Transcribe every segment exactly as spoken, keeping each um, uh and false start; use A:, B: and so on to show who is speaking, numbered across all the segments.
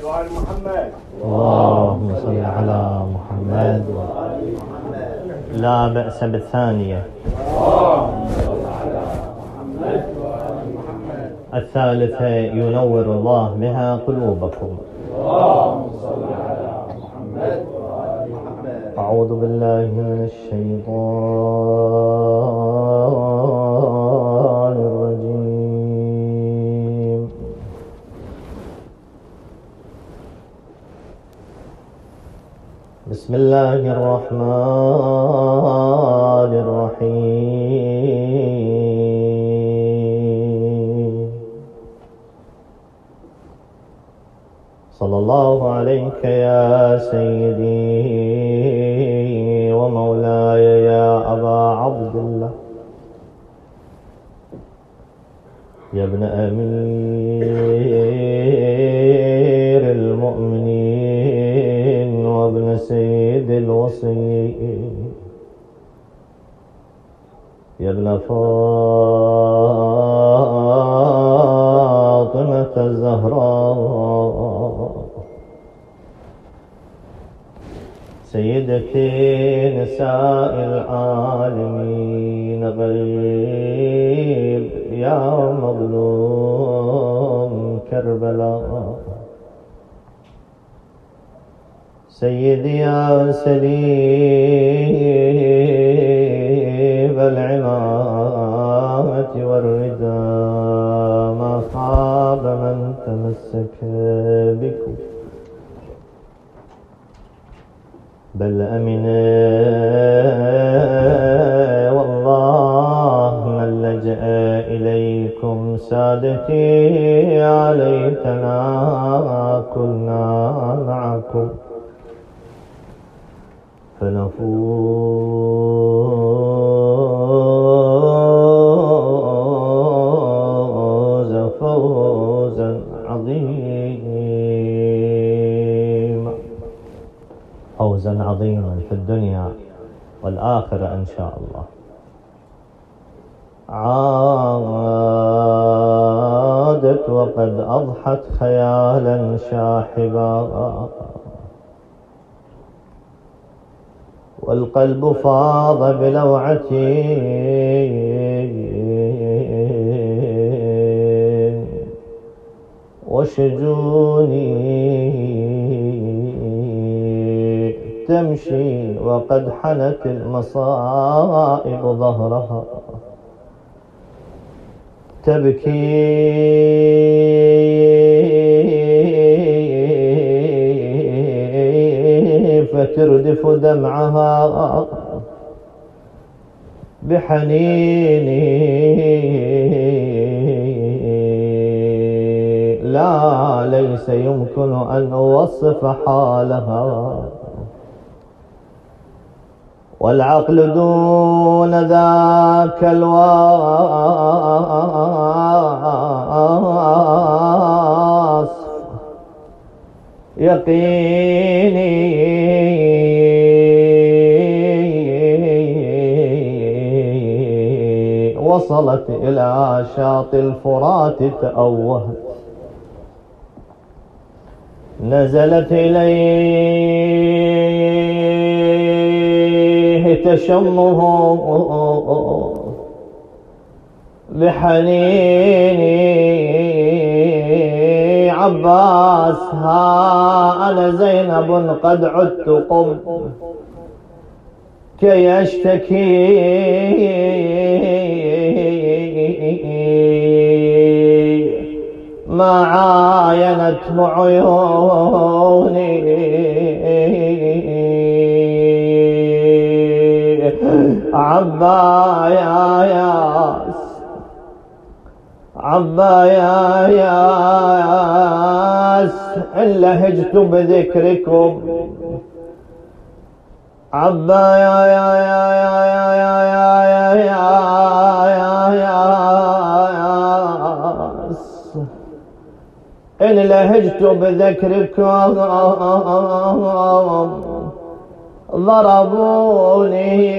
A: وآل محمد.
B: اللهم صل على محمد وآل محمد. لا بأس بالثانية.
A: اللهم صل على محمد وآل محمد.
B: الثالثة ينور الله بها قلوبكم.
A: اللهم صل على محمد وآل محمد.
B: أعوذ بالله من الشيطان الرجيم. بسم الله الرحمن الرحيم. صلى الله عليك يا سيدي ومولاي يا أبا عبد الله، يا ابن أمير المؤمنين وابن سيد الوصيين، يا ابن فاطمة الزهراء، سيدة نساء العالمين، غريب يا مظلوم كربلاء، سيدي يا سليب العمامة والرداء، ما خاب من تمسك بكم بل أمن والله من لجأ إليكم سادتي يا ليتنا كنا معكم فنفوز فوزا عظيما، فوزا عظيما في الدنيا والآخرة إن شاء الله. عادت وقد أضحت خيالا شاحبا، والقلب فاض بلوعتي وشجوني تمشي وقد حنت المصائب ظهرها، تبكي فتردف دمعها بحنيني، لا ليس يمكن أن أوصف حالها، والعقل دون ذاك الوصف يقيني، وصلت إلى شاطئ الفرات تأوهت، نزلت إليه تشمه بحنيني، عباس ها أنا زينب قد عدت قم كي أشتكي، ما عاينت عيوني عبا يا ياس، عبا يا ياس إن لهجت بذكركم، عبا يا يا يا يا يا يا يا يا ياس إن لهجت بذكركم ضربوني،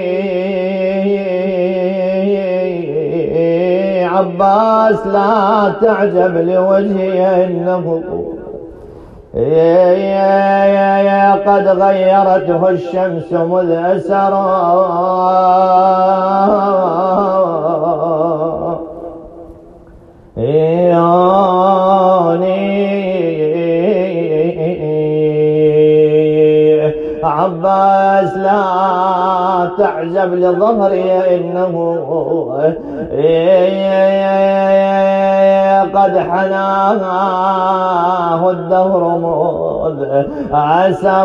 B: عباس لا تعجب لوجهي إنه قد غيرته الشمس مذ أسرى عباس لا تعجب لظهري إنه قد حناه الدهر مذ عسر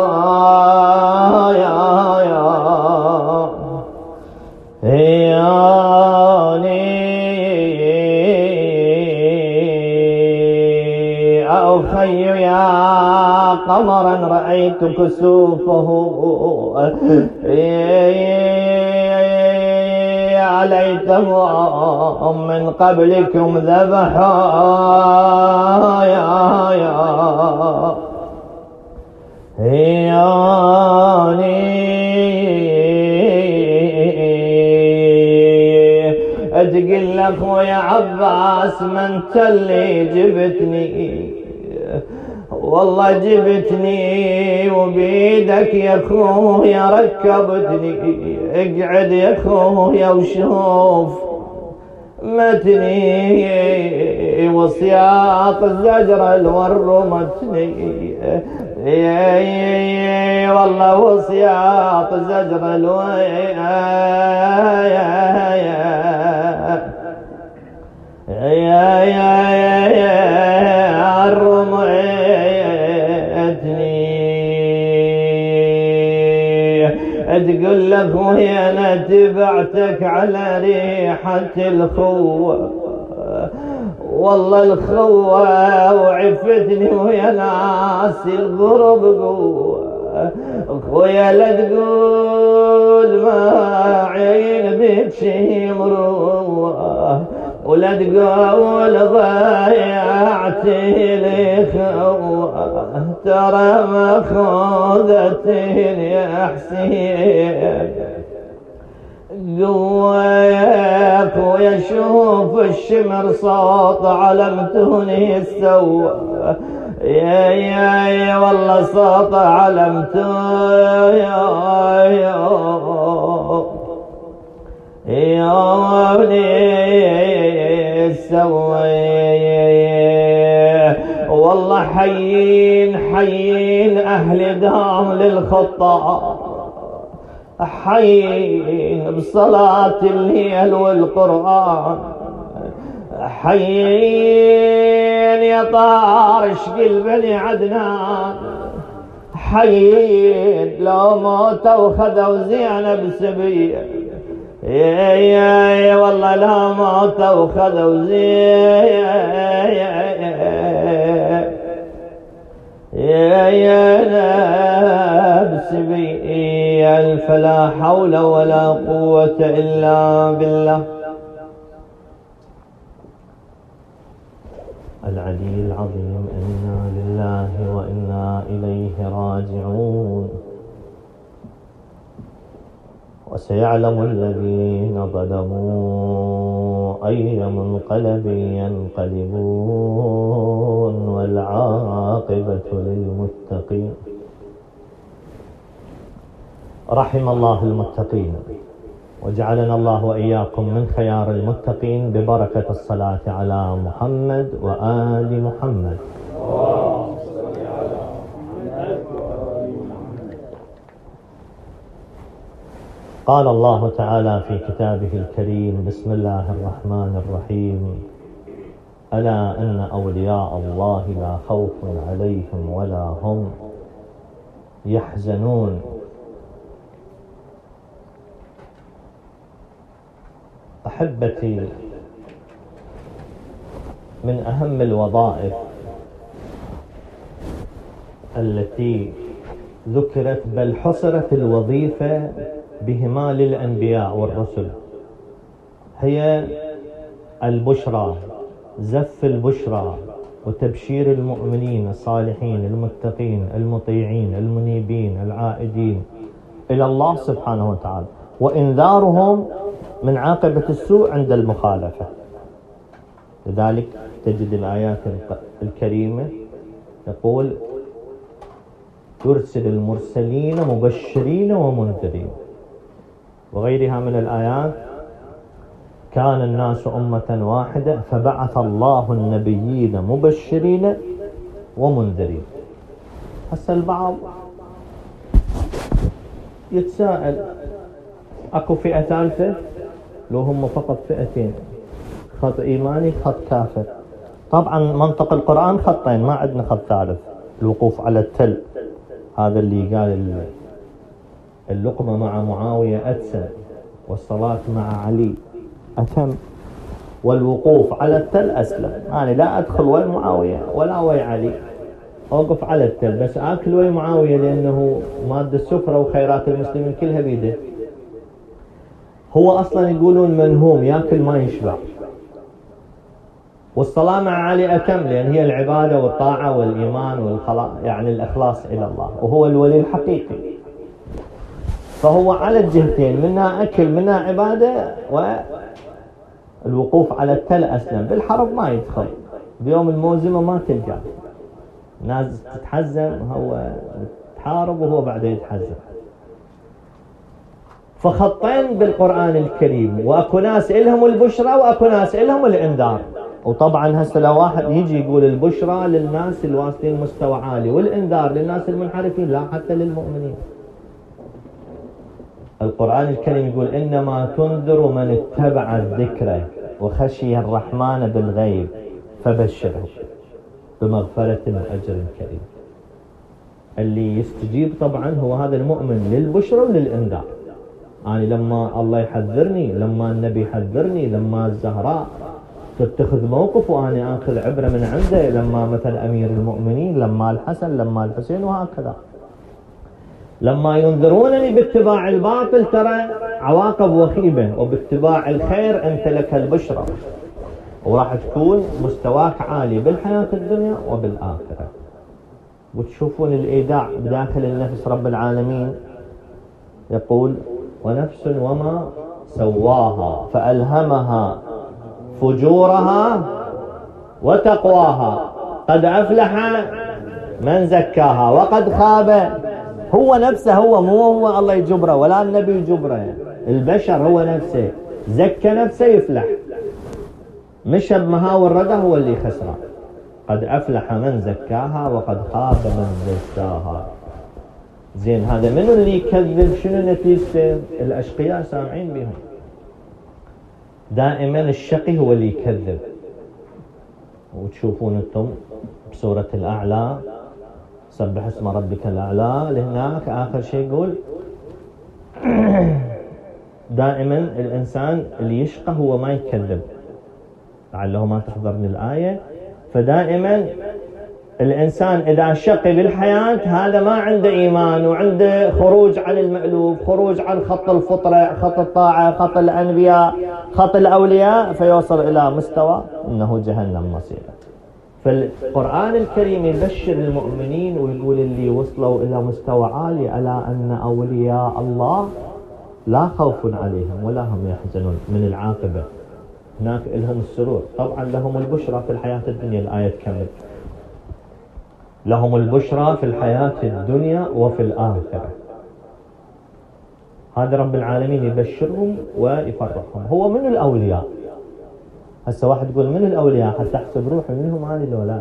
B: يا يا أخي يا قمرا رأيت كسوفه عليته من قبلكم ذبحا يا يا تقل اخويا عباس من تلي جبتني والله جبتني وبيدك يا اخويا ركبتني اقعد يا اخويا وشوف متني وصياط الزجر الور متني والله وصياط الزجر الور يا يا يا رميتني تقول لك وهي انا تبعتك على ريحة الخوة والله الخوة وعفتني ويا ناس الغرب قوة اخويا لا تقول ما عين بك شي مروة ولا تقول ضيعت لي خوة ترى ماخوذتين يا حسين قويك ويشوف الشمر صوت علمتوني السوى يا يا يا والله صوت علمتوني يا يا يا ابني السوي والله حيين حيين أهل دام للخطأ حيين بصلاة الليل والقرآن حيين يا طارش قلبني عدنان حيين لو موتوا خذوا زينب سبيه يا يا يا والله لا موتوا خذوا زينب يا يا نفس بي فلا حول ولا قوة إلا بالله العلي العظيم. إنا لله وإنا إليه راجعون. وسيعلم الذين ظلموا أي منقلب ينقلبون والعاقبة للمتقين. رحم الله المتقين وجعلنا الله وإياكم من خيار المتقين ببركة الصلاة على محمد وآل محمد. قال الله تعالى في كتابه الكريم: بسم الله الرحمن الرحيم: ألا إن أولياء الله لا خوف عليهم ولا هم يحزنون. أحبتي، من أهم الوظائف التي ذكرت بل حصرت الوظيفة بهما للأنبياء والرسل هي البشرى، زف البشرى وتبشير المؤمنين الصالحين المتقين المطيعين المنيبين العائدين إلى الله سبحانه وتعالى، وإنذارهم من عاقبة السوء عند المخالفة. لذلك تجد الآيات الكريمة يقول يرسل المرسلين مبشرين ومنذرين، وغيرها من الآيات كان الناس أمة واحدة فبعث الله النبيين مبشرين ومنذرين. هسه البعض يتساءل اكو فئة ثالثة؟ لو هم فقط فئتين، خط ايماني خط كافر. طبعا منطق القرآن خطين، ما عندنا خط ثالث. الوقوف على التل، هذا اللي قال اللقمة مع معاوية أتسم والصلاة مع علي أتم والوقوف على التل أسلم. أنا يعني لا أدخل ويا معاوية ولا ويا علي، أوقف على التل بس آكل ويا معاوية لأنه مادة السفرة وخيرات المسلمين كلها بيده. هو أصلا يقولون منهوم يأكل ما يشبع. والصلاة مع علي أتم لأن هي العبادة والطاعة والإيمان والخلاص، يعني الإخلاص إلى الله، وهو الولي الحقيقي. فهو على الجهتين، منها أكل منها عبادة، والوقوف على التل أسلم. بالحرب ما يدخل، بيوم الموزمة ما تلقى ناس تتحزم، هو تحارب وهو بعده يتحزم. فخطين بالقرآن الكريم، واكو ناس إلهم البشرى واكو ناس إلهم الإنذار. وطبعا هسه لو واحد يجي يقول البشرى للناس الواصلين مستوى عالي والإنذار للناس المنحرفين، لا حتى للمؤمنين. القرآن الكريم يقول إنما تنذر من اتبع الذكر وخشي الرحمن بالغيب فبشره بمغفرة وأجر كريم. اللي يستجيب طبعا هو هذا المؤمن للبشرى وللإنذار. يعني لما الله يحذرني، لما النبي يحذرني، لما الزهراء تتخذ موقف وأنا آخذ عبرة من عنده، لما مثلا أمير المؤمنين، لما الحسن، لما الحسين، وهكذا. لما ينذرونني باتباع الباطل ترى عواقب وخيبة، وباتباع الخير أنت لك البشرى، وراح تكون مستواك عالي بالحياة الدنيا وبالآخرة. وتشوفون الإيداع بداخل النفس. رب العالمين يقول ونفس وما سواها فألهمها فجورها وتقواها قد أفلح من زكاها وقد خاب. هو نفسه، هو مو هو الله يجبره ولا النبي يجبره، البشر هو نفسه زكى نفسه يفلح، مشى بمهاور ردى هو اللي خسره. قد أفلح من زكاها وقد خاب من دساها. زين هذا منو اللي يكذب؟ شنو نتيجته؟ الأشقياء سامعين بهم. دائما الشقي هو اللي يكذب. وتشوفون انتم بسورة الأعلى سبح اسم ربك الأعلى لهناك آخر شيء يقول دائما الإنسان اللي يشقى هو ما يكذب. لعله ما تحضرني الآية. فدائما الإنسان إذا شقي بالحياة هذا ما عنده إيمان وعنده خروج عن المألوف، خروج عن خط الفطرة، خط الطاعة، خط الأنبياء، خط الأولياء، فيوصل إلى مستوى إنه جهنم مصيره. فالقرآن الكريم يبشر المؤمنين ويقول اللي وصلوا إلى مستوى عالي ألا أن أولياء الله لا خوف عليهم ولا هم يحزنون من العاقبة. هناك لهم السرور. طبعا لهم البشرى في الحياة الدنيا. الآية تكمل لهم البشرى في الحياة الدنيا وفي الآخرة. هذا رب العالمين يبشرهم ويفرحهم. هو من الأولياء. هسه واحد يقول من الأولياء حتى أحسب روحي منهم هذه الولاء.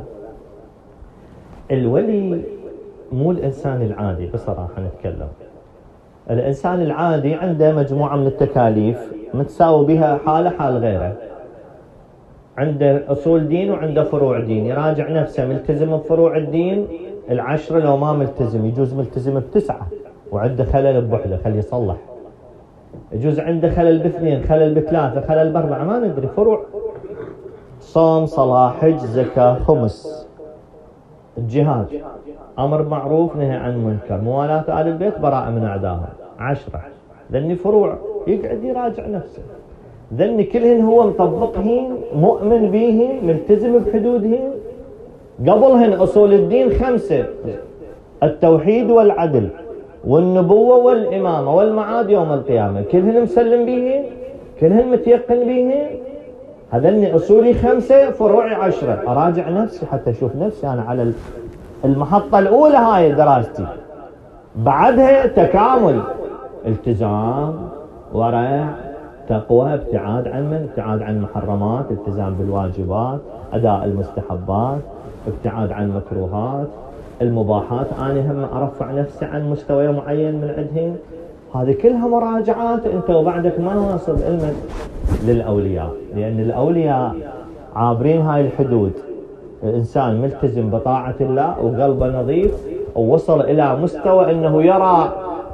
B: الولي مو الإنسان العادي بصراحة نتكلم. الإنسان العادي عنده مجموعة من التكاليف متساوي بها حاله حال غيره. عنده أصول دين وعنده فروع دين، يراجع نفسه ملتزم بفروع الدين العشرة، لو ما ملتزم يجوز ملتزم بتسعة وعنده خلل بوحدة خلي يصلح، يجوز عنده خلل باثنين، خلل بثلاثة، خلل بأربعة، ما ندري. فروع صوم، صلاة، حج، زكاة، خمس، الجهاد، أمر معروف، نهي عن منكر، موالاة آل البيت، براءة من أعدائهم، عشرة. ذني فروع يقعد يراجع نفسه. ذني كلهن هو مطبقهن، مؤمن بيهن، ملتزم بحدودهن. قبلهن أصول الدين خمسة: التوحيد والعدل والنبوة والإمامة والمعاد يوم القيامة، كلهن مسلم بيهن، كلهن متيقن بيهن. هذني أصولي خمسة، فروعي عشرة. أراجع نفسي حتى أشوف نفسي أنا على المحطة الأولى هاي دراستي، بعدها تكامل، التزام، ورع، تقوى، ابتعاد عن من؟ ابتعاد عن المحرمات، التزام بالواجبات، أداء المستحبات، ابتعاد عن المكروهات، المباحات أنا هم أرفع نفسي عن مستوى معين من عندهم. هذه كلها مراجعات أنت وبعدك ما واصل علمك للأولياء، لأن الأولياء عابرين هاي الحدود. الإنسان ملتزم بطاعة الله وقلبه نظيف ووصل إلى مستوى أنه يرى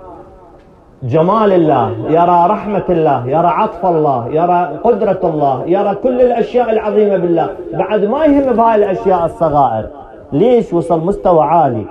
B: جمال الله، يرى رحمة الله، يرى عطف الله، يرى قدرة الله، يرى كل الأشياء العظيمة بالله، بعد ما يهم بهاي الأشياء الصغائر. ليش؟ وصل مستوى عالي.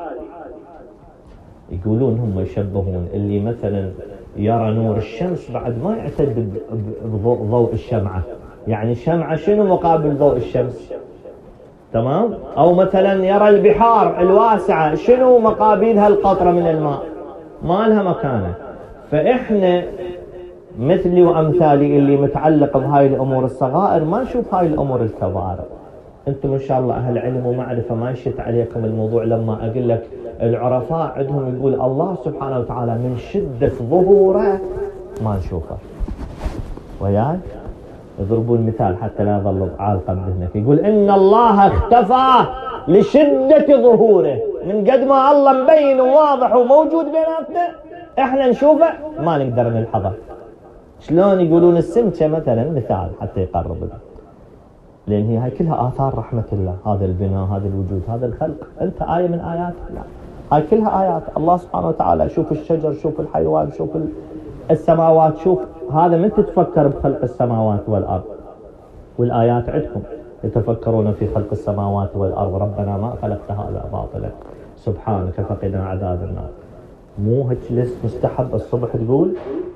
B: يقولون هم يشبهون اللي مثلا يرى نور الشمس بعد ما يعتد بضوء الشمعة، يعني الشمعة شنو مقابل ضوء الشمس؟ تمام؟ أو مثلا يرى البحار الواسعة شنو مقابلها؟ القطرة من الماء، ما لها مكانة. فإحنا مثلي وأمثالي اللي متعلق بهاي الأمور الصغائر ما نشوف هاي الأمور الكبائر. أنتم إن شاء الله أهل علم ومعرفة، ما يشت عليكم الموضوع لما أقول لك العرفاء عندهم يقول الله سبحانه وتعالى من شدة ظهوره ما نشوفه. وياي يضربون مثال حتى لا يظل عالقا بذهنك، يقول إن الله اختفى لشدة ظهوره، من قد ما الله مبين وواضح وموجود بيناتنا احنا نشوفه ما نقدر نلحظه. شلون؟ يقولون السمكة مثلا مثال حتى يقرب، لأن هي هاي كلها آثار رحمة الله، هذا البناء، هذا الوجود، هذا الخلق. أنت آية من آيات الله، هاي كلها آيات الله سبحانه وتعالى. شوف الشجر، شوف الحيوان، شوف السماوات، شوف هذا. من تتفكر بخلق السماوات والأرض؟ والآيات عندكم يتفكرون في خلق السماوات والأرض، ربنا ما خلقت هذا باطلا سبحانك فقنا عذاب النار. مو هيك لست مستحب الصبح تقول؟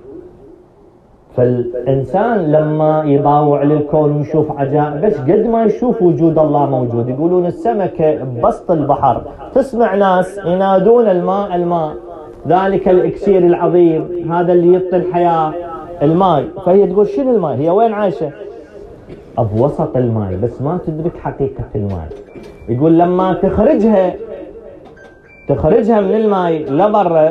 B: فالإنسان لما يضاوع للكون ويشوف عجائب، بس قد ما يشوف وجود الله موجود. يقولون السمكة ببسط البحر تسمع ناس ينادون الماء الماء، ذلك الإكسير العظيم، هذا اللي يعطي الحياة، الماء. فهي تقول شنو الماء؟ هي وين عايشة؟ بوسط الماء، بس ما تدرك حقيقة الماء. يقول لما تخرجها تخرجها من الماء لبرا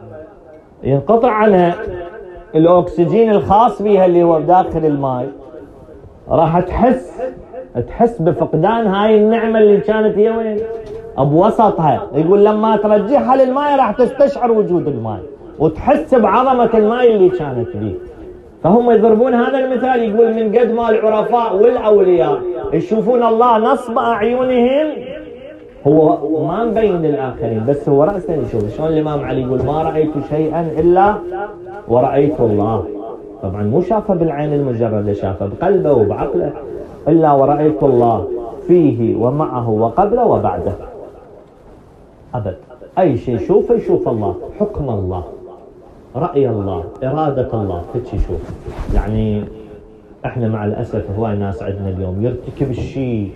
B: ينقطع عنها الأكسجين الخاص بها اللي هو داخل الماء، راح تحس تحس بفقدان هاي النعمة اللي كانت هي وين؟ بوسطها. يقول لما ترجعها للماء راح تستشعر وجود الماء وتحس بعظمة الماء اللي كانت به. فهم يضربون هذا المثال، يقول من قد ما العرفاء والأولياء يشوفون الله نصب أعينهم، هو ما مبين للآخرين بس هو رأسا يشوف. شلون الإمام علي يقول ما رأيت شيئا إلا ورأيت الله. طبعا مو شافه بالعين المجردة، شافه بقلبه وبعقله. إلا ورأيت الله فيه ومعه وقبله وبعده. أبد أي شيء شوفه يشوف الله، حكم الله، رأي الله، إرادة الله، هيك يشوف. يعني احنا مع الأسف هواي ناس عندنا اليوم يرتكب الشيء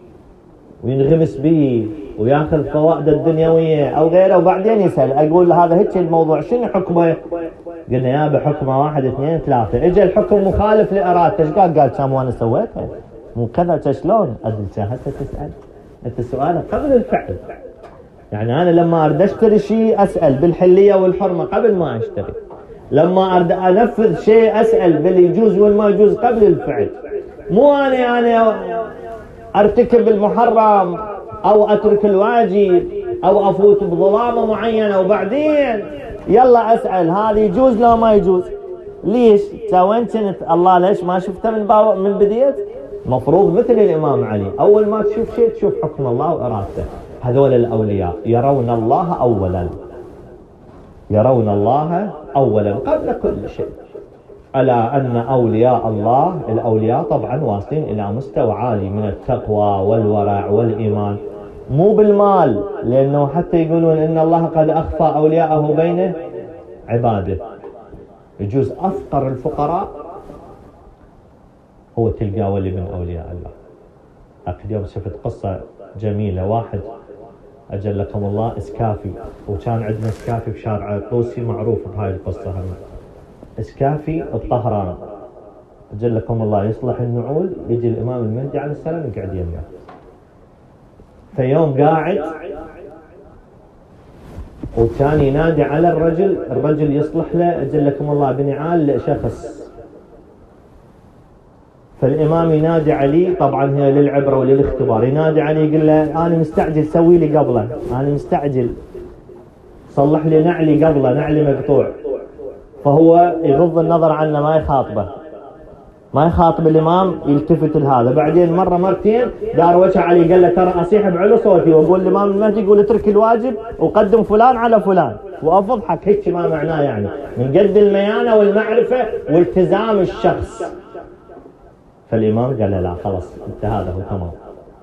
B: وينغمس به وياخذ فوائد الدنيوية أو غيره، وبعدين يسأل أقول هذا هيك الموضوع شنو حكمه؟ قلنا يا بحكمه واحد اثنين ثلاثة، اجى الحكم مخالف لإرادته، ايش قال؟ قال كم وانا سويتها مو كذا. شلون؟ أدري هسه تسأل انت سؤالك قبل الفعل. يعني أنا لما أريد أشتري شيء أسأل بالحلية والحرمة قبل ما أشتري، لما أريد أنفذ شيء أسأل باللي يجوز والما يجوز قبل الفعل. مو أنا أنا أرتكب المحرم أو أترك الواجب أو أفوت بظلامة معينة وبعدين يلا أسأل هذا يجوز لا ما يجوز. ليش؟ وين كنت الله؟ ليش ما شفته من باو من بديت؟ مفروض مثل الإمام علي أول ما تشوف شيء تشوف حكم الله وإرادته. هذول الأولياء يرون الله أولا، يرون الله أولا قبل كل شيء. ألا أن أولياء الله، الأولياء طبعا واصلين إلى مستوى عالي من التقوى والورع والإيمان، مو بالمال، لأنه حتى يقولون إن الله قد أخفى أولياءه بين عباده. يجوز أفقر الفقراء هو تلقى ولي من أولياء الله. أكد يوم شفت قصة جميلة، واحد أجلكم الله إسكافي، وكان عندنا إسكافي بشارع الطوسي معروف بهاي القصة هم. إسكافي الطهران أجلكم الله يصلح النعول، يجي الإمام المهدي عليه السلام يقعد يمه. في يوم قاعد وكان ينادي على الرجل، الرجل يصلح له أجلكم الله بنعال لشخص، فالإمام ينادي علي، طبعا هي للعبرة وللاختبار، ينادي علي يقول له أنا مستعجل سوي لي قبله، أنا مستعجل صلح لي نعلي قبله، نعلي مقطوع. فهو يغض النظر عنه، ما يخاطبه، ما يخاطب الإمام، يلتفت لهذا. بعدين مرة مرتين دار وجه علي قال له ترى أصيح بعلو صوتي وأقول الإمام المهدي يقول اترك الواجب وقدم فلان على فلان، وأف أضحك هيك ما معناه، يعني من قد الميانة والمعرفة والتزام الشخص. فالإمام قال لا خلاص انت هذا هو تمام،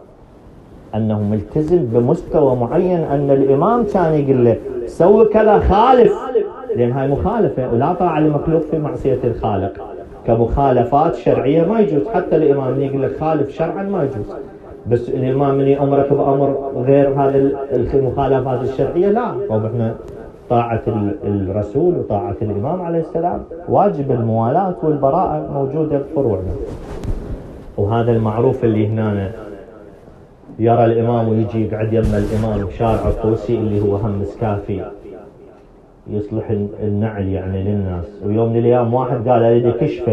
B: أنه ملتزم بمستوى معين، أن الإمام كان يقول له سوي كذا خالف، لأن هاي مخالفة ولا طاعة لمخلوق في معصية الخالق، كمخالفات شرعية ما يجوز. حتى الإمام من يقول لك خالف شرعا ما يجوز، بس الإمام من أمرك بأمر غير هذه المخالفات الشرعية لا. طب احنا طاعة الرسول وطاعة الإمام عليه السلام واجب، الموالاة والبراءة موجودة بفروعنا. وهذا المعروف اللي هنا يرى الإمام ويجي يقعد يم الإمام شارع الطوسي اللي هو هم مسكافي يصلح النعل يعني للناس. ويوم من الأيام واحد قال أريد كشفه،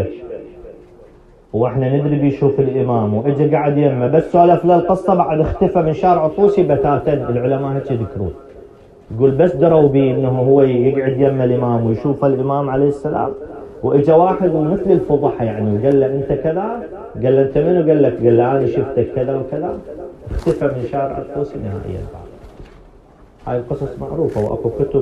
B: واحنا ندري بيشوف الإمام، واجى قاعد يمه، بس سولف له القصة بعد اختفى من شارع الطوسي بتاتا. العلماء هيك يذكرون، يقول بس دروا بي انه هو يقعد يم الإمام ويشوف الإمام عليه السلام، واجى واحد ومثل الفضحة يعني وقال له انت كذا، قال له انت منو؟ قال لك قال له انا شفتك كذا وكذا، اختفى من شارع الطوسي نهائيا. هاي القصص معروفة، واكو كتب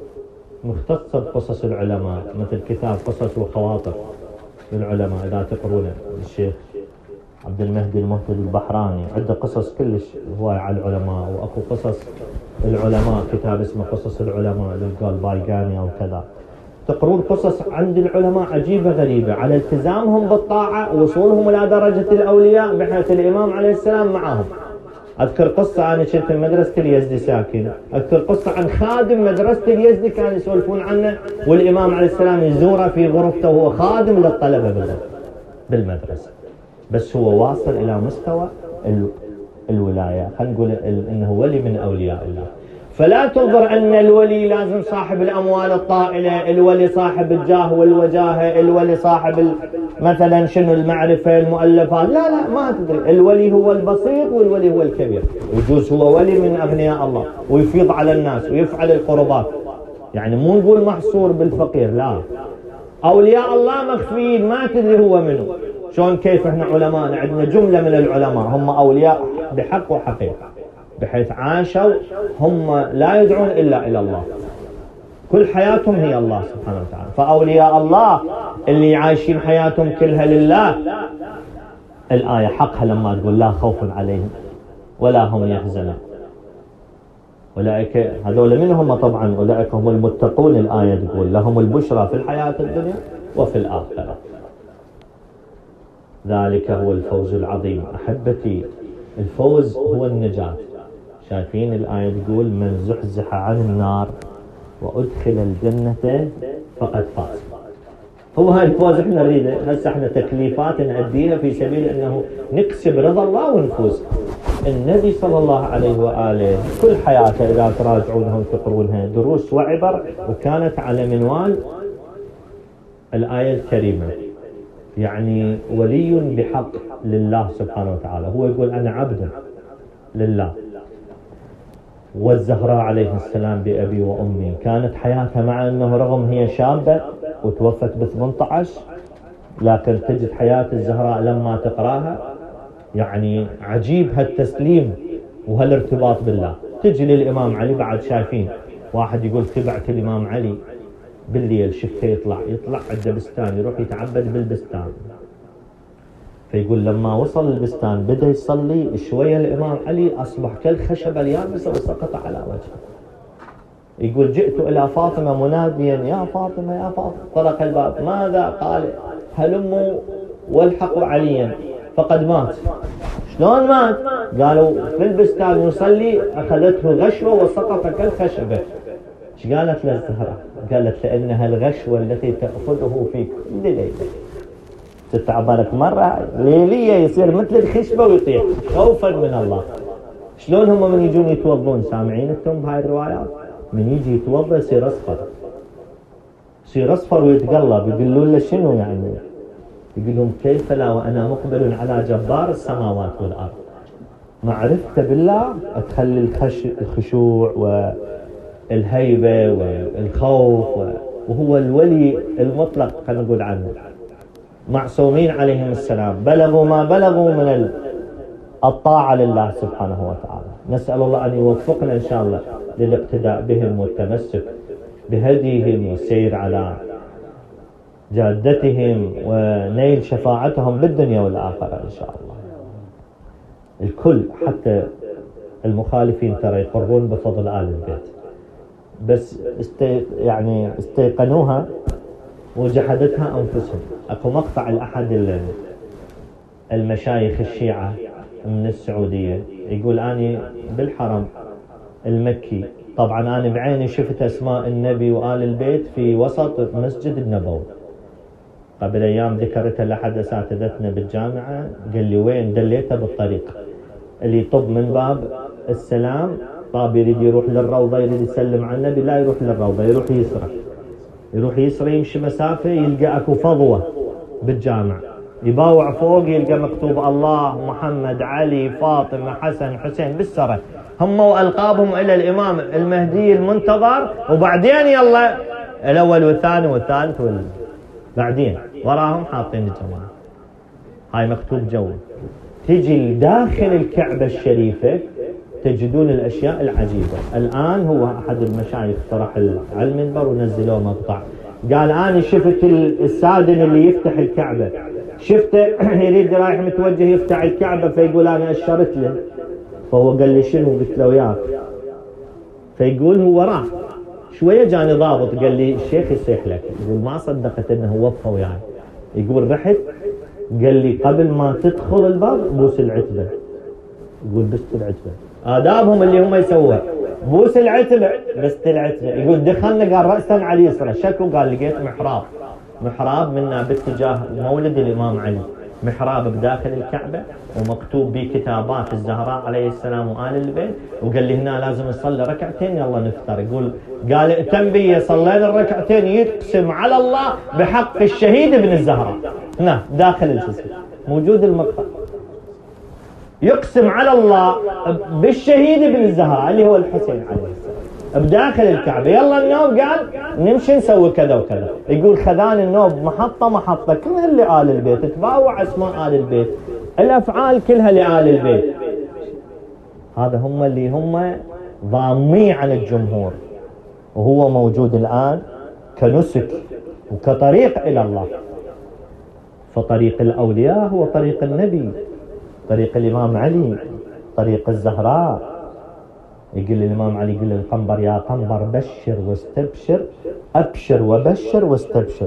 B: مختصة بقصص العلماء، مثل كتاب قصص وخواطر للعلماء إذا تقرونه، الشيخ عبد المهدي المهتدي البحراني عنده قصص كلش هواية على العلماء. وأكو قصص العلماء، كتاب اسمه قصص العلماء للقال بايقاني أو كذا، تقرون قصص عند العلماء عجيبة غريبة على التزامهم بالطاعة ووصولهم إلى درجة الأولياء، بحيث الإمام عليه السلام معهم. أذكر قصة أنا كنت في مدرسة اليزدي ساكن، أذكر قصة عن خادم مدرسة اليزدي كانوا يسولفون عنه، والإمام عليه السلام يزوره في غرفته وهو خادم للطلبة بالمدرسة، بس هو واصل إلى مستوى الولاية، خلينا نقول إنه ولي من أولياء الله. فلا تنظر أن الولي لازم صاحب الأموال الطائلة، الولي صاحب الجاه والوجاهة، الولي صاحب مثلا شنو المعرفة المؤلفات، لا لا ما تدري. الولي هو البسيط والولي هو الكبير. يجوز هو ولي من أغنياء الله ويفيض على الناس ويفعل القربات، يعني مو نقول محصور بالفقير، لا. أولياء الله مخفيين ما تدري هو منه. شلون كيف احنا علماء عندنا جملة من العلماء هم أولياء بحق وحقيقة، بحيث عاشوا هم لا يدعون إلا إلى الله، كل حياتهم هي الله سبحانه وتعالى. فأولياء الله اللي عايشين حياتهم كلها لله، الآية حقها لما تقول لا خوف عليهم ولا هم يحزنون. أولئك هذول من هم؟ طبعا أولئك هم المتقون. الآية تقول لهم البشرى في الحياة الدنيا وفي الآخرة، ذلك هو الفوز العظيم. أحبتي، الفوز هو النجاة. شايفين الآية تقول من زحزح عن النار وأدخل الجنة فقد فاز. هو هاي الفوز احنا نريده. هسه احنا تكليفات نأديها في سبيل انه نكسب رضا الله ونفوز. النبي صلى الله عليه وآله كل حياته إذا تراجعونها وتقرونها دروس وعبر، وكانت على منوال الآية الكريمة، يعني ولي بحق لله سبحانه وتعالى. هو يقول أنا عبد لله. والزهراء عليه السلام بأبي وأمي كانت حياتها، مع أنه رغم هي شابة وتوفت ب ثمانية عشر، لكن تجد حياة الزهراء لما تقراها يعني عجيب هالتسليم وهالارتباط بالله. تجي للإمام علي بعد، شايفين واحد يقول تبعت الإمام علي بالليل شفته يطلع يطلع عنده بستان يروح يتعبد بالبستان، فيقول لما وصل البستان بدأ يصلي شوية الإمام علي أصبح كالخشبة اليابسة وسقط على وجهه. يقول جئت إلى فاطمة مناديا يا فاطمة يا فاطمة، طرق الباب، ماذا؟ قال هلموا والحقوا عليا فقد مات. شلون مات؟ قالوا في البستان يصلي أخذته غشوة وسقط كالخشبة. ايش قالت له الزهراء؟ قالت لأنها الغشوة التي تأخذه في كل ليلة. تتعبرك مرة ليلية يصير مثل الخشبة ويطيح خوفا من الله. شلون هم من يجون يتوضون؟ سامعين انتم بهاي الروايات؟ من يجي يتوضا يصير اصفر، يصير اصفر ويتقلب. يقولون له شنو يعني؟ يقول لهم كيف لا وانا مقبل على جبار السماوات والارض. معرفته بالله تخلي الخش الخشوع والهيبه والخوف، وهو الولي المطلق خلينا نقول عنه. معصومين عليهم السلام بلغوا ما بلغوا من الطاعه لله سبحانه وتعالى. نسال الله ان يوفقنا ان شاء الله للاقتداء بهم والتمسك بهديهم والسير على جادتهم ونيل شفاعتهم بالدنيا والآخرة إن شاء الله. الكل حتى المخالفين ترى يقرون بفضل آل البيت، بس استي يعني استيقنوها وجحدتها أنفسهم. أكو مقطع لأحد المشايخ الشيعة من السعودية يقول أني بالحرم المكي، طبعا أنا بعيني شفت أسماء النبي وآل البيت في وسط مسجد النبوي. قبل أيام ذكرتها لأحد أساتذتنا بالجامعة، قال لي وين؟ دليته بالطريق اللي يطب من باب السلام، طاب يريد يروح للروضة يريد يسلم على النبي، لا يروح للروضة، يروح يسرى يروح يسرى يمشي مسافة يلقى أكو فضوة بالجامع، يباوع فوق يلقى مكتوب الله محمد علي فاطمة حسن حسين بالسرة، هم وألقابهم إلى الإمام المهدي المنتظر، وبعدين يلا الأول والثاني والثالث وال... بعدين وراهم حاطين الجماعة. هاي مكتوب جو. تيجي داخل الكعبة الشريفة تجدون الأشياء العجيبة. الآن هو أحد المشايخ طرح على المنبر ونزلوه مقطع، قال أنا شفت السادن اللي يفتح الكعبة، شفته يريد رايح متوجه يفتح الكعبة، فيقول أنا أشرت له، فهو قال لي شنو؟ قلت له وياك، فيقول هو راح شوية جاني ضابط قال لي الشيخ يصيح لك، يقول ما صدقت انه وقفه وياي، يقول رحت قال لي قبل ما تدخل الباب بوس العتبة، يقول بست العتبة، آدابهم اللي هم يسووها، بوس العتبة بست العتبة. يقول دخلنا قال رأسا على اليسرى، شكو قال لقيت محراب، محراب منا باتجاه مولد الإمام علي، محراب بداخل الكعبة ومكتوب به كتابات الزهراء عليه السلام وآل البيت، وقال لي هنا لازم نصلي ركعتين يلا نفطر. يقول قال ائتم بي صلينا الركعتين، يقسم على الله بحق الشهيد ابن الزهراء، هنا داخل الجسم موجود المقطع، يقسم على الله بالشهيد ابن الزهراء اللي هو الحسين عليه السلام بداخل الكعبة. يلا النوب قال نمشي نسوي كذا وكذا. يقول خذان النوب محطة محطة كلها لآل البيت، تباوع اسماء آل البيت، الأفعال كلها لآل البيت. هذا هم اللي هم ضامين عن الجمهور، وهو موجود الآن كنسك وكطريق إلى الله. فطريق الأولياء هو طريق النبي، طريق الإمام علي، طريق الزهراء. يقول الإمام علي يقول للقنبر يا قنبر بشر واستبشر، أبشر وبشر واستبشر.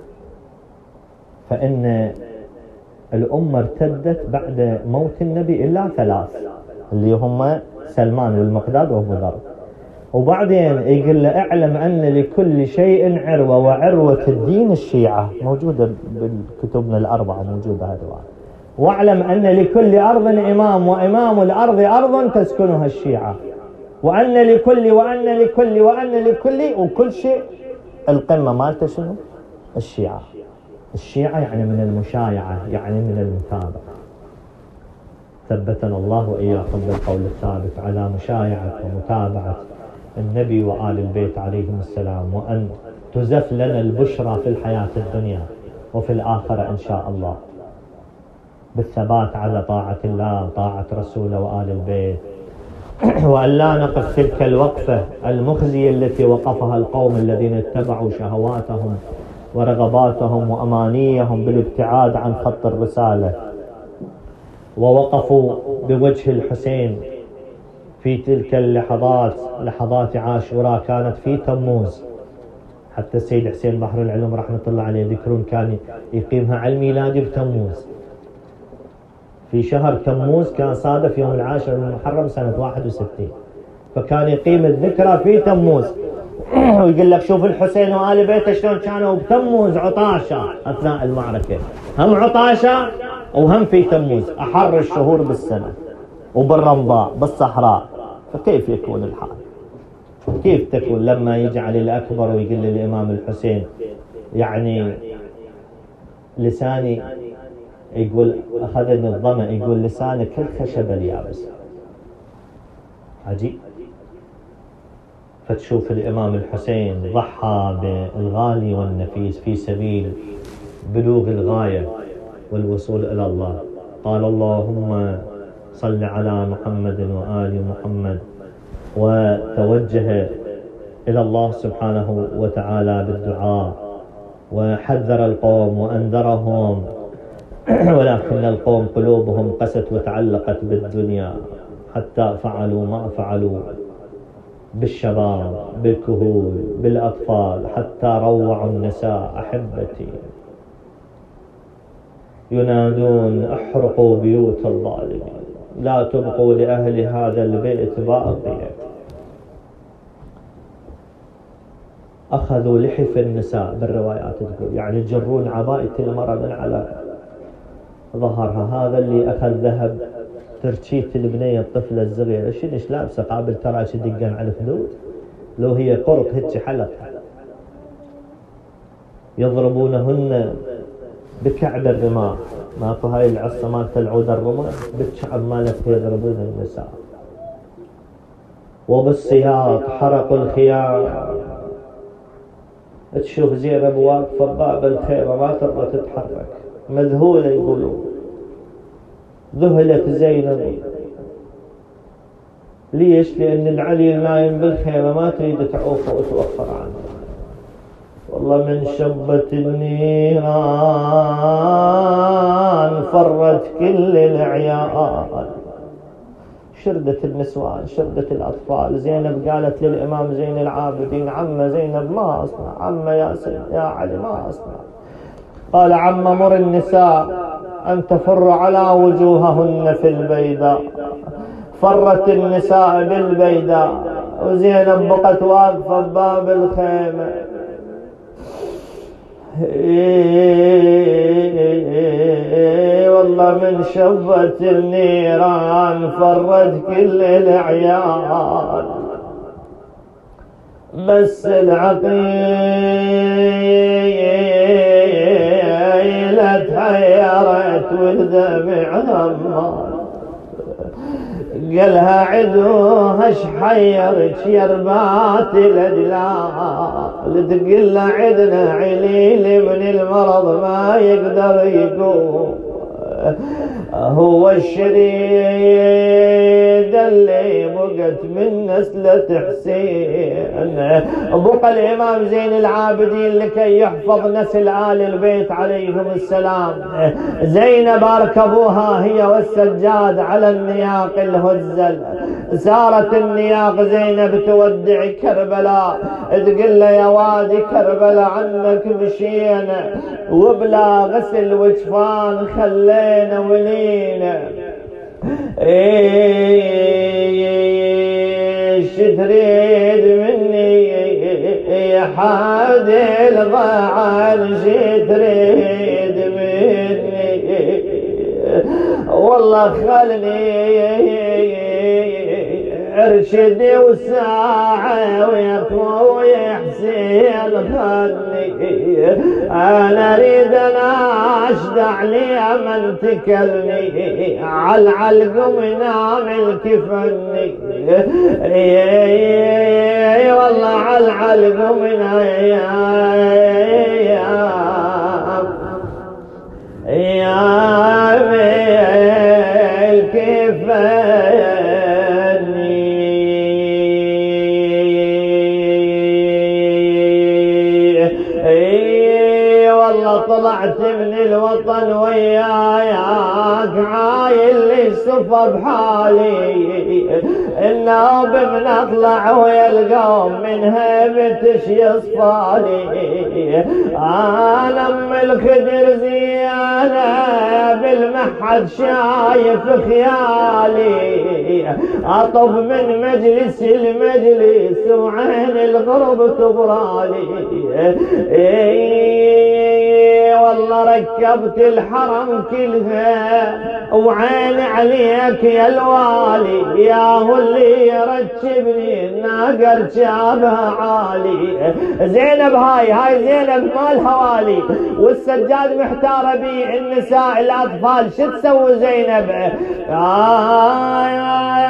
B: فإن الأمة ارتدت بعد موت النبي إلا ثلاث اللي هم سلمان والمقداد وأبو ذر. وبعدين يقول له اعلم أن لكل شيء عروة، وعروة الدين الشيعة، موجودة بالكتبنا الأربعة موجودة هذا. واعلم أن لكل أرض إمام، وإمام الأرض أرض تسكنها الشيعة، وأن لكل وأن لكل وأن لكل وكل شيء القمة مالته شنو؟ الشيعة. الشيعة يعني من المشايعة، يعني من المتابعة. ثبتنا الله وإياكم بالقول الثابت على مشايعة ومتابعة النبي وآل البيت عليهم السلام، وأن تزف لنا البشرى في الحياة الدنيا وفي الآخرة إن شاء الله، بالثبات على طاعة الله طاعة رسوله وآل البيت، وأن لا نقف تلك الوقفة المخزية التي وقفها القوم الذين اتبعوا شهواتهم ورغباتهم وأمانيهم بالابتعاد عن خط الرسالة، ووقفوا بوجه الحسين في تلك اللحظات، لحظات عاشوراء كانت في تموز. حتى السيد حسين بحر العلوم رحمة الله عليه يذكرون كان يقيمها على الميلادي بتموز، في شهر تموز، كان صادف يوم العاشر من محرم سنة واحد وستين، فكان يقيم الذكرى في تموز. ويقول لك شوف الحسين وآل بيته شلون كانوا بتموز عطاشة أثناء المعركة، هم عطاشة وهم في تموز، أحر الشهور بالسنة، وبالرمضاء بالصحراء، فكيف يكون الحال؟ كيف تكون لما يجي علي الأكبر ويقول للإمام الحسين يعني لساني يقول أخذني الظمأ، يقول لسانك كالخشب اليابس. عجيب. فتشوف الإمام الحسين ضحى بالغالي والنفيس في سبيل بلوغ الغاية والوصول إلى الله. قال اللهم صل على محمد وآل محمد، وتوجه إلى الله سبحانه وتعالى بالدعاء، وحذر القوم وأنذرهم، ولكن القوم قلوبهم قست وتعلقت بالدنيا حتى فعلوا ما فعلوا بالشباب، بالكهول، بالأطفال، حتى روعوا النساء. أحبتي ينادون احرقوا بيوت الظالمين، لا تبقوا لأهل هذا البيت باقية. أخذوا لحف النساء بالروايات تقول يعني يجرون عباءة المرأة من على ظهرها. هذا اللي أخذ ذهب ترشيت البنية الطفلة الصغيرة شنش لابسة قابل ترى دقن على الخدود، لو هي قرط هيك حلق. يضربونهن بكعب الرماح، ماكو هاي العصا مالت العود الرمح، بالكعب مالتها يضربون النساء. وبالسياط حرقوا الخيام. تشوف زينب واقفة بباب الخيمة ما ترضى تتحرك، مذهولة يقولون. ذهلت زينب. ليش؟ لأن العلي النايم بالخيمة ما تريد تعوفه وتوفر عنه. والله من شبت النيران فرت كل العيال، شردت النسوان، شردت الأطفال. زينب قالت للإمام زين العابدين عم زينب ما أصنع، عم يا سيد يا علي ما أصنع. قال عم مر النساء أن تفر على وجوههن في البيداء. فرت النساء بالبيداء وزينب بقت واقفة بباب الخيمة. إيه والله من شبت النيران فرت كل العيال، بس العقيلة تحيرت والدمع همال. قالها عدوها شحيرك يربات الأجلال، تقل عدنا عليل من المرض ما يقدر يقوم. هو الشريد اللي بقت من نسلة حسين. بقى الإمام زين العابدين لكي يحفظ نسل آل البيت عليهم السلام. زينب أركبوها هي والسجاد على النياق الهزل. سارت النياق زينب تودع كربلاء، تقول له يا وادي كربلاء عنك مشينا وبلا غسل وجفان خلينا ولينا. ايش تريد مني يا حاد الضعان، شي تريد مني والله خلني ارشدي والساعة ويا اخوي حسين خلني. انا اريد انا اشدع لي من تكلني على العلق ومنام الكفني. اي والله على العلق ومنام يا الكفني. طلعت من الوطن وياك عايل لي صفى بحالي، النوب من اطلع ويا القوم من هيبتش يصفالي. انا ام الخدر زيانه بالمحد شايف خيالي، اطف من مجلس المجلس وعين الغرب تبرالي. والله ركبت الحرم كلها وعين عليك يا الوالي، يا هو اللي يركبني الناقة ركابها عالي. زينب هاي هاي زينب مال هوالي، والسجاد محتار بي النساء الأطفال شو تسوي زينب؟ آه يا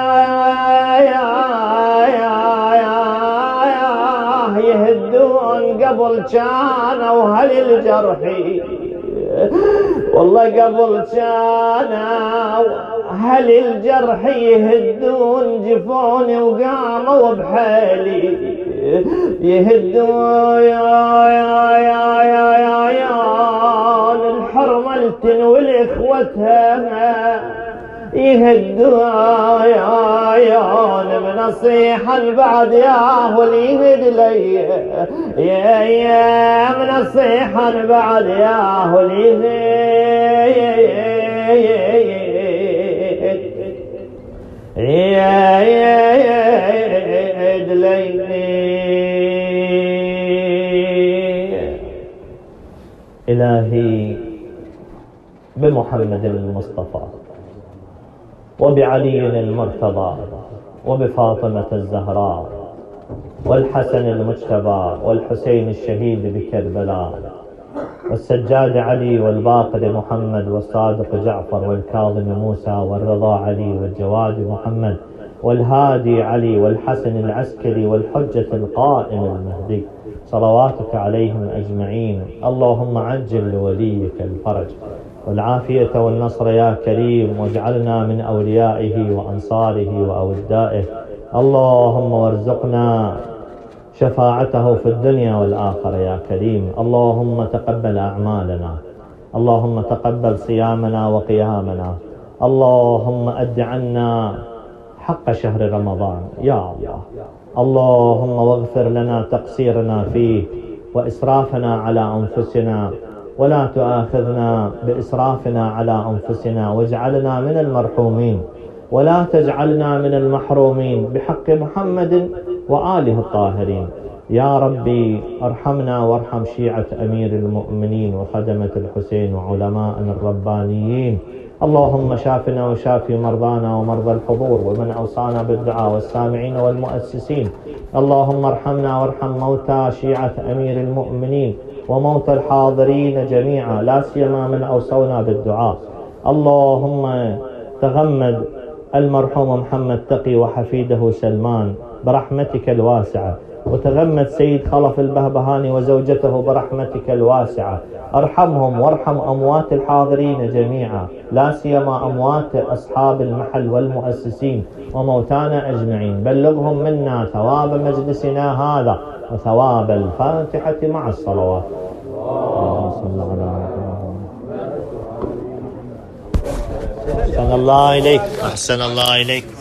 B: يهدون قبل كانوا هل الجرحي، والله قبل كانوا هل الجرح يهدون جفوني وقاموا بحالي، يهدون يا يا يا يا يا يا الحرملتن والإخوتها يهدوا يا يا بنصيحة بعد يا ولي يهد لي يا يا بنصيحة بعد يا ولي يا يهد لي. إلهي بمحمد المصطفى وبعلي المرتضى وبفاطمة الزهراء والحسن المجتبى والحسين الشهيد بكربلاء والسجاد علي والباقر محمد والصادق جعفر والكاظم موسى والرضا علي والجواد محمد والهادي علي والحسن العسكري والحجة القائم المهدي صلواتك عليهم أجمعين. اللهم عجل لوليك الفرج والعافية والنصر يا كريم، واجعلنا من أوليائه وأنصاره وأودائه. اللهم وارزقنا شفاعته في الدنيا والآخرة يا كريم. اللهم تقبل أعمالنا، اللهم تقبل صيامنا وقيامنا، اللهم أد عنا حق شهر رمضان يا الله. اللهم واغفر لنا تقصيرنا فيه وإسرافنا على أنفسنا، ولا تؤاخذنا بإسرافنا على أنفسنا، واجعلنا من المرحومين ولا تجعلنا من المحرومين بحق محمد وآله الطاهرين. يا ربي ارحمنا وارحم شيعة أمير المؤمنين وخدمة الحسين وعلماءنا الربانيين. اللهم شافنا وشافي مرضانا ومرضى الحضور ومن أوصانا بالدعاء والسامعين والمؤسسين. اللهم ارحمنا وارحم موتى شيعة أمير المؤمنين وموتى الحاضرين جميعا، لا سيما من أوصونا بالدعاء. اللهم تغمد المرحوم محمد تقي وحفيده سلمان برحمتك الواسعة، وتغمد سيد خلف البهبهاني وزوجته برحمتك الواسعة. ارحمهم وارحم أموات الحاضرين جميعا، لا سيما أموات أصحاب المحل والمؤسسين وموتانا أجمعين. بلغهم منا ثواب مجلسنا هذا وثواب الفاتحة مع الصلوات. اللهم صل على محمد. أحسن الله إليك، أحسن الله إليك.